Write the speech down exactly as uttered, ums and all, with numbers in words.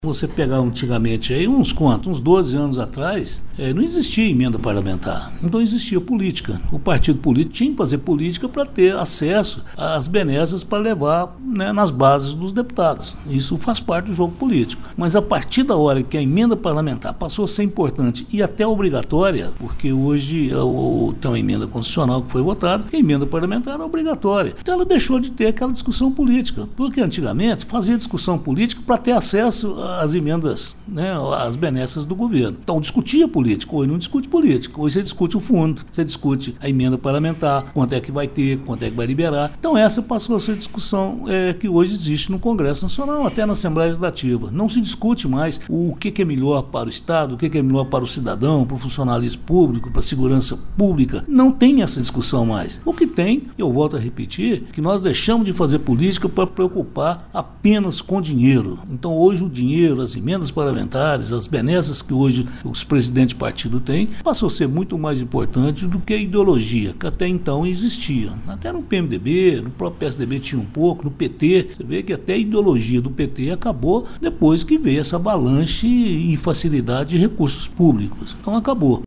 Você pegar antigamente aí, uns quantos, uns doze anos atrás, é, não existia emenda parlamentar, não existia política. O partido político tinha que fazer política para ter acesso às benesses para levar, né, nas bases dos deputados. Isso faz parte do jogo político. Mas a partir da hora que a emenda parlamentar passou a ser importante e até obrigatória, porque hoje o, tem uma emenda constitucional que foi votada, que a emenda parlamentar era obrigatória. Então ela deixou de ter aquela discussão política, porque antigamente fazia discussão política para ter acesso a as emendas, né, as benesses do governo. Então, discutia política. Hoje não discute política. Hoje você discute o fundo, você discute a emenda parlamentar, quanto é que vai ter, quanto é que vai liberar. Então, essa passou a ser a discussão é, que hoje existe no Congresso Nacional, até na Assembleia Legislativa. Não se discute mais o que, que é melhor para o Estado, o que, que é melhor para o cidadão, para o funcionalismo público, para a segurança pública. Não tem essa discussão mais. O que tem, eu volto a repetir, que nós deixamos de fazer política para preocupar apenas com dinheiro. Então, hoje o dinheiro, as emendas parlamentares, as benesses que hoje os presidentes de partido têm, passou a ser muito mais importante do que a ideologia, que até então existia. Até no P M D B, no próprio P S D B tinha um pouco, no P T, você vê que até a ideologia do P T acabou depois que veio essa avalanche e facilidade de recursos públicos. Então acabou.